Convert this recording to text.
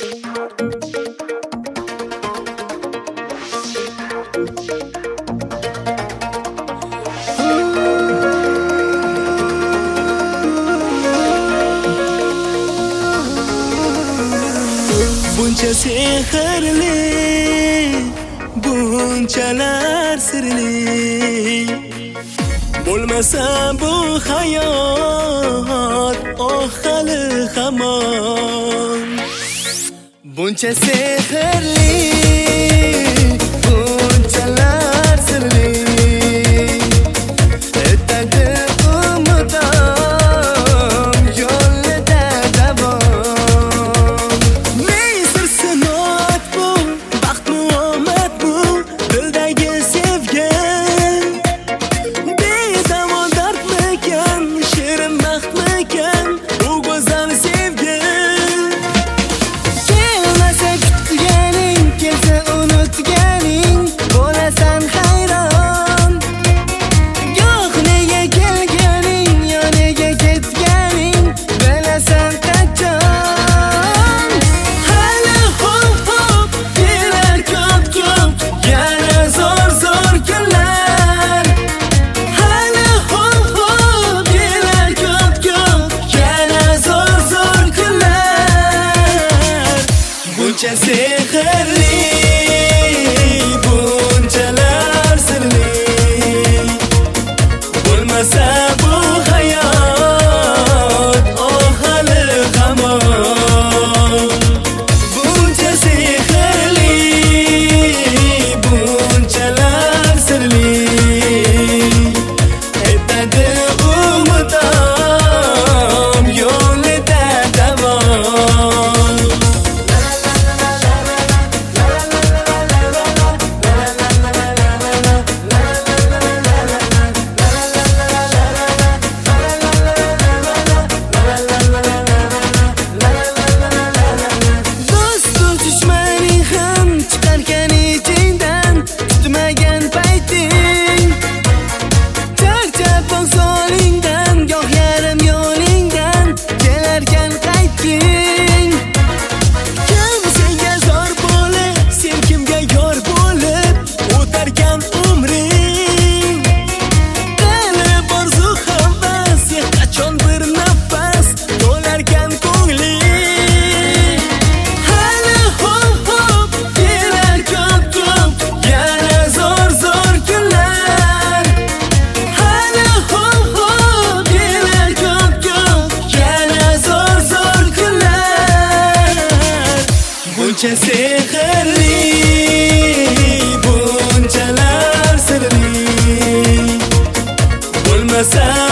Buncha sehrli, bunchalar sirli, bo'lmasa bu hayot, oh hali hamon. Buncha sehrli, bunchalar sirli, etadi umidom yo'lida davom. Ming sir sinot bu, baxtmi omad bu, dildagi sevgi bedavo dardmikan, shirin baxtmikan bu go'zal sevgi. Kelmasa kutganing, kelsa unutganing, bo'lasan hayron. Yo'q nega kelganing, yo nega ketganing, bilasan qachon. Hali hop kelar ko'p, yana zo'r kunlar. Hali hop kelar ko'p, yana zo'r kunlar. Buncha sehrli, bunchalar sirli, bo'lmasa bu hayot, oh hali hamon. Buncha sehrli, bunchalar sirli, etadi umidom yo'lida davom. Do'stu dushmaning ham chiqargan ichingdan, kutmagan payting. Charchab bo'g'zolingdan, goh yarim yo'lingdan kelarkan qayting. Kim senga zor bo'lib, sen kimga yor bo'lib o'tarkan umring. Qalb orzu havas, sen qachon bir nafas to'larkan ko'ngling. Hali hop kelar ko'p, yana zo'r kunlar. Hali hop kelar ko'p, yana zo'r kunlar. Buncha sehrli, bunchalar sirli, bo'lmasa